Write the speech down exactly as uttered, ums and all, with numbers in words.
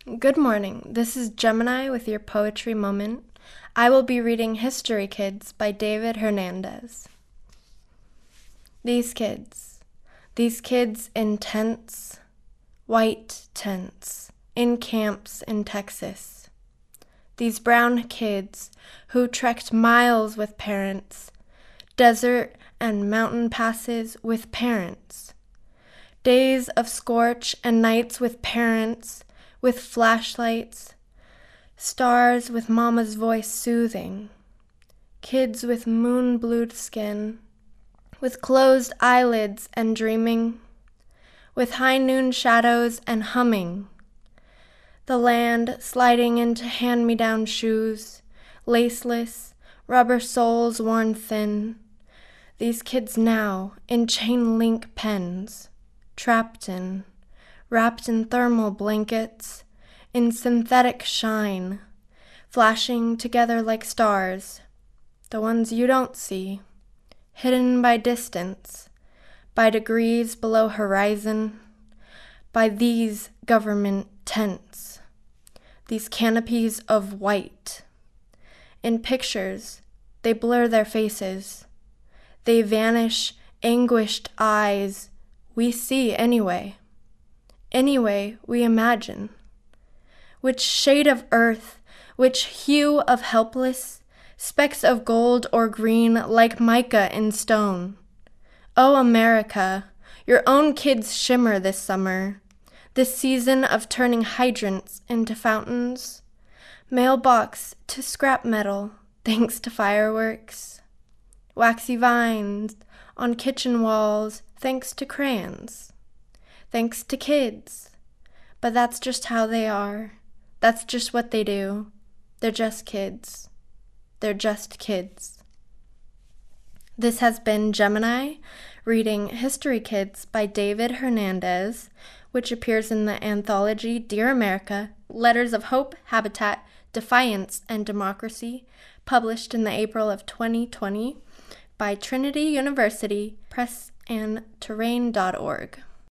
Good morning. This is Gemini with your poetry moment. I will be reading History Kids by David Hernandez. These kids, these kids in tents, white tents, in camps in Texas. These brown kids who trekked miles with parents, desert and mountain passes with parents, days of scorch and nights with parents, with flashlights, stars with mama's voice soothing, kids with moon-blued skin, with closed eyelids and dreaming, with high noon shadows and humming, the land sliding into hand-me-down shoes, laceless, rubber soles worn thin, these kids now in chain-link pens, trapped in, wrapped in thermal blankets, in synthetic shine, flashing together like stars, the ones you don't see, hidden by distance, by degrees below horizon, by these government tents, these canopies of white. In pictures, they blur their faces. They vanish anguished eyes we see anyway. Anyway, we imagine. Which shade of earth, which hue of helpless, specks of gold or green like mica in stone. Oh, America, your own kids shimmer this summer, this season of turning hydrants into fountains, mailbox to scrap metal, thanks to fireworks, waxy vines on kitchen walls, thanks to crayons. Thanks to kids. But that's just how they are. That's just what they do. They're just kids. They're just kids. This has been Gemini reading History Kids by David Hernandez, which appears in the anthology Dear America, Letters of Hope, Habitat, Defiance, and Democracy, published in the April of twenty twenty by Trinity University Press and Terrain dot org.